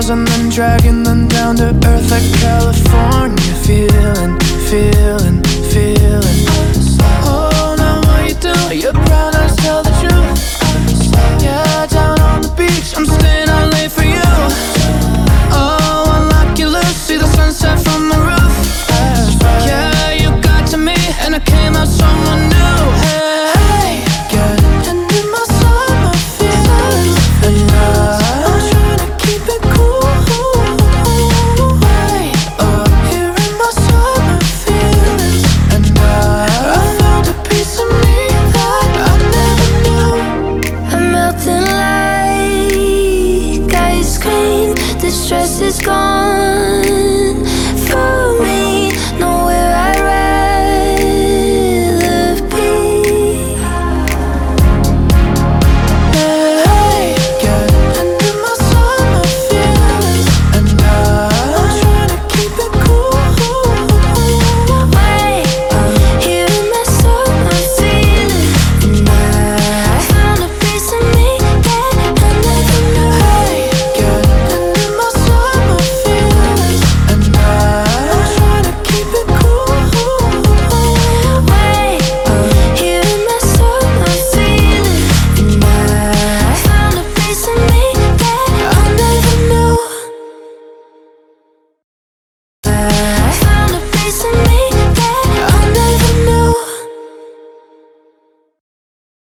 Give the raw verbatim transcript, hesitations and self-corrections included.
miles and then dragging them down to earth like California. Feeling, feeling, feeling. Oh, now what you do? You're proud, let's tell the truth. Yeah, down on the beach, I'm staying out late for you. Oh, unlock your loose, see the sunset from the roof. Yeah, you got to me, and I came out someone new. Hey, getting in my summer feelings, and I'm trying to keep it cool. Hey, oh, here in my summer feelings, and I found a piece of me that I never knew. I'm melting like ice cream. The stress is gone.